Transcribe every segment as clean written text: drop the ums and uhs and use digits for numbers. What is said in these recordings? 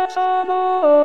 passano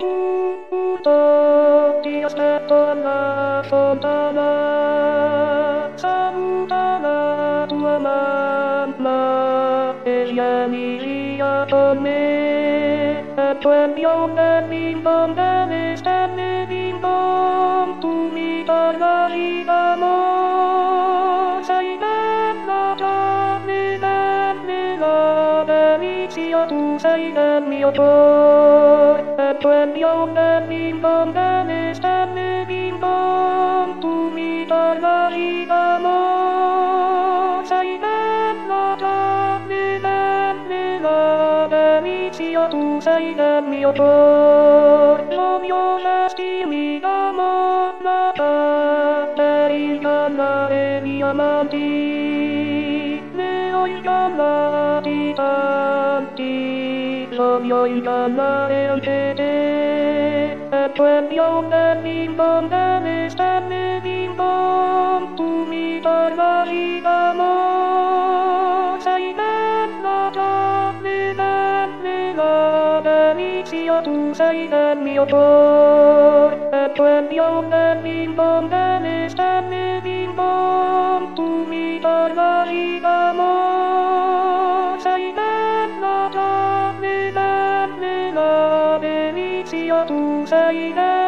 tempo, ti aspetto alla fontana, saluta la tua mamma e vieni via con me. E poi bionda bim bom delle stelle bim bom, tu mi parlavi d'amore, sei bella già, bella delizia, tu sei nel mio cuore. E poi bionda bim bom delle stelle bim bom, tu mi parlavi d'amore, sei bella già, bella delizia, tu sei nel mio cuore. Voglio vestirmi d'amore per ingannare i miei amanti, ne ho ingannati tanti, voglio ingannare anche te. E poi bionda bim bom delle stelle bim bom, tu mi parlavi d'amore, sei bella già, bella delizia, tu sei nel mio cuore. E poi bionda bim bom delle stelle bim bom, tu mi parlavi d'amore, sei bella già, bella delizia, tu sei nel